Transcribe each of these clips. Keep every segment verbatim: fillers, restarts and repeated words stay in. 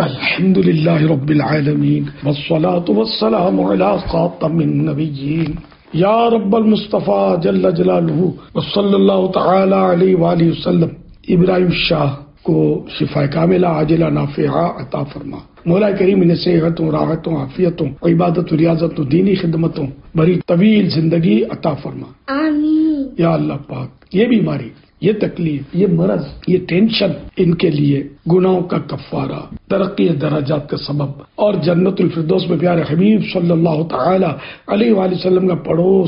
الحمد للہ رب العالمین والصلاة والسلام علی خاتم النبیین یا رب المصطفیٰ جل جلالہ وصلی اللہ تعالی علیہ وآلہ وسلم۔ ابراہیم شاہ کو شفا کاملہ عاجلہ نافعہ عطا فرما۔ مولا کریم انہیں صحتوں، راحتوں، عافیتوں، عبادت و ریاضت و دینی خدمتوں بڑی طویل زندگی عطا فرما۔ آمین یا اللہ پاک، یہ بیماری، یہ تکلیف، یہ مرض، یہ ٹینشن، ان کے لیے گناہوں کا کفارہ، ترقی درجات کا سبب اور جنت الفردوس میں پیارے حبیب صلی اللہ تعالی علیہ وآلہ وسلم کا پڑوس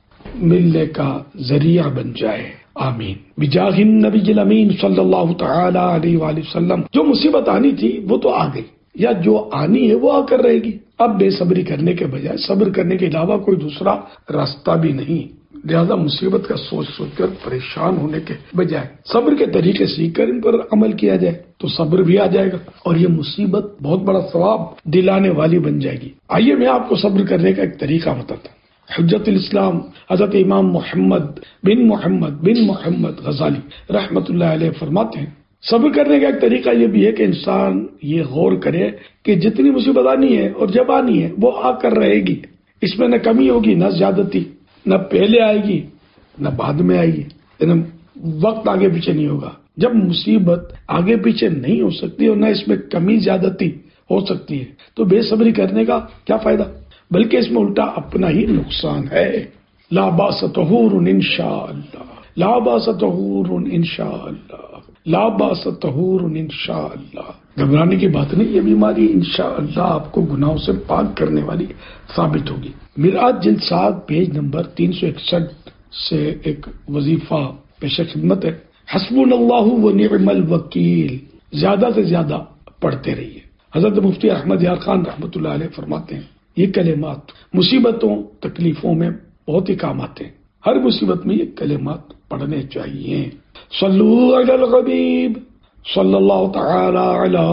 ملنے کا ذریعہ بن جائے، آمین بجاہ النبی الامین صلی اللہ تعالی علیہ وآلہ وسلم۔ جو مصیبت آنی تھی وہ تو آ گئی، یا جو آنی ہے وہ آ کر رہے گی۔ اب بے صبری کرنے کے بجائے صبر کرنے کے علاوہ کوئی دوسرا راستہ بھی نہیں، لہذا مصیبت کا سوچ سوچ کر پریشان ہونے کے بجائے صبر کے طریقے سیکھ کر ان پر عمل کیا جائے تو صبر بھی آ جائے گا اور یہ مصیبت بہت بڑا ثواب دلانے والی بن جائے گی۔ آئیے میں آپ کو صبر کرنے کا ایک طریقہ بتاتا ہوں۔ حجت الاسلام حضرت امام محمد بن محمد بن محمد غزالی رحمۃ اللہ علیہ فرماتے ہیں، صبر کرنے کا ایک طریقہ یہ بھی ہے کہ انسان یہ غور کرے کہ جتنی مصیبت آنی ہے اور جب آنی ہے وہ آ کر رہے گی، اس میں نہ کمی ہوگی نہ زیادتی، نہ پہلے آئے گی نہ بعد میں آئے گی، یعنی وقت آگے پیچھے نہیں ہوگا۔ جب مصیبت آگے پیچھے نہیں ہو سکتی اور نہ اس میں کمی زیادتی ہو سکتی ہے تو بے صبری کرنے کا کیا فائدہ، بلکہ اس میں الٹا اپنا ہی نقصان ہے۔ لا باس طہور انشاء اللہ، لا باس طہور انشاء اللہ، لا باس طہور انشاء اللہ۔ گھبرانے کی بات نہیں، یہ بیماری انشاءاللہ آپ کو گناہوں سے پاک کرنے والی ثابت ہوگی۔ میرآت جلد سات پیج نمبر تین سو اکسٹھ سے ایک وظیفہ پیش خدمت ہے، حسبنا اللہ و نعم الوکیل، زیادہ سے زیادہ پڑھتے رہیے۔ حضرت مفتی احمد یار خان رحمۃ اللہ علیہ فرماتے ہیں، یہ کلمات مصیبتوں تکلیفوں میں بہت ہی کام آتے ہیں، ہر مصیبت میں یہ کلمات پڑھنے چاہیے۔ صلو علی الحبیب صلی اللہ تعالی علی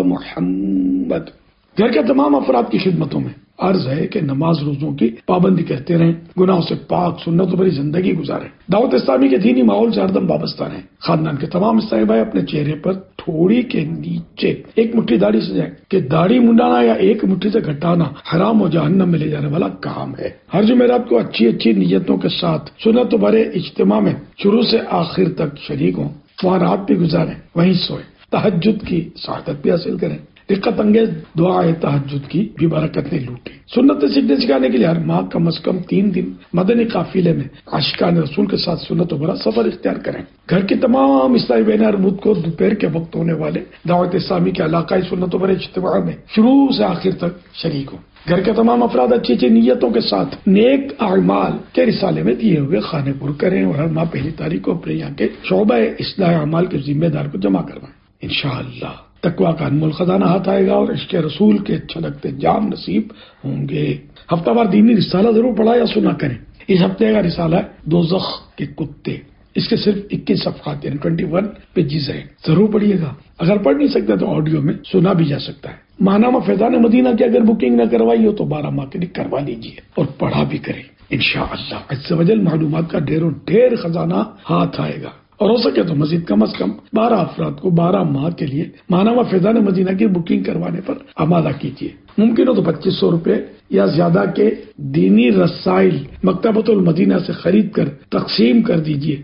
محمد۔ گھر کے تمام افراد کی خدمتوں میں عرض ہے کہ نماز روزوں کی پابندی کرتے رہیں، گناہوں سے پاک سنتوں بھری زندگی گزاریں، دعوت اسلامی کے دینی ماحول سے ہردم وابستہ رہیں۔ خاندان کے تمام اسلامی بھائی اپنے چہرے پر تھوڑی کے نیچے ایک مٹھی داڑھی سجائیں کہ داڑھی منڈانا یا ایک مٹھی سے گھٹانا حرام و جہنم میں لے جانے والا کام ہے۔ ہر جمعرات کو اچھی اچھی نیتوں کے ساتھ سنت بھرے اجتماع میں شروع سے آخر تک شریک ہوں، وہاں رات بھی گزاریں، وہیں سوئیں، تہجد کی سعادت بھی حاصل کریں، دقت انگیز دعائے تہجد کی بھی برکتیں لوٹیں۔ سنت سیکھنے سکھانے کے لیے ہر ماہ کم از کم تین دن مدنی قافلے میں عاشقان رسول کے ساتھ سنت و بھرا سفر اختیار کریں۔ گھر کی تمام اسلامی بہنیں ہر بدھ کو دوپہر کے وقت ہونے والے دعوت اسلامی کے علاقائی سنت و بھرے اجتماع میں شروع سے آخر تک شریک ہوں۔ گھر کے تمام افراد اچھی اچھی نیتوں کے ساتھ نیک اعمال کے رسالے میں دیے ہوئے خانے پر کریں اور ہر ماہ پہلی تاریخ کو اپنے یہاں کے شعبہ اصلاح اعمال کے ذمہ دار کو جمع کروائیں۔ انشاءاللہ تقویٰ کا انمول خزانہ ہاتھ آئے گا اور عشق رسول کے چھلکتے جام نصیب ہوں گے۔ ہفتہ وار دینی رسالہ ضرور پڑھا یا سنا کریں۔ اس ہفتے کا رسالہ ہے دوزخ کے کتے، اس کے صرف اکیس صفحات یعنی اکیس پیجز ہیں، ضرور پڑھیے گا۔ اگر پڑھ نہیں سکتے تو آڈیو میں سنا بھی جا سکتا ہے۔ ماہنامہ فیضان مدینہ کی اگر بکنگ نہ کروائی ہو تو بارہ ماہ کے لیے کروا لیجیے اور پڑھا بھی کریں، انشاءاللہ عز و جل معلومات کا ڈھیر و ڈھیر خزانہ ہاتھ آئے گا۔ اور ہو سکے تو مزید کم از کم بارہ افراد کو بارہ ماہ کے لیے ماہنامہ فیضان مدینہ کی بکنگ کروانے پر آمادہ کیجیے۔ ممکن ہو تو پچیس سو روپے یا زیادہ کے دینی رسائل مکتبۃ المدینہ سے خرید کر تقسیم کر دیجیے۔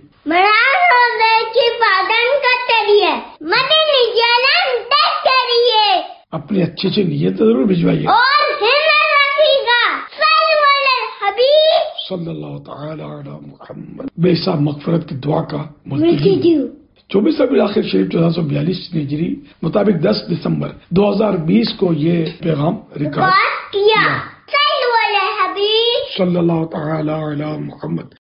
اپنی اچھی اچھی نیت ضرور بھجوائیے صلی اللہ تعالی علی محمد۔ بے حساب مغفرت کی دعا کا ملتجی چوبیس ربیع الاخر شریف چودہ سو بیالیس ہجری مطابق دس دسمبر دو ہزار بیس کو یہ پیغام ریکارڈ کیا۔ صلی اللہ تعالی علی محمد۔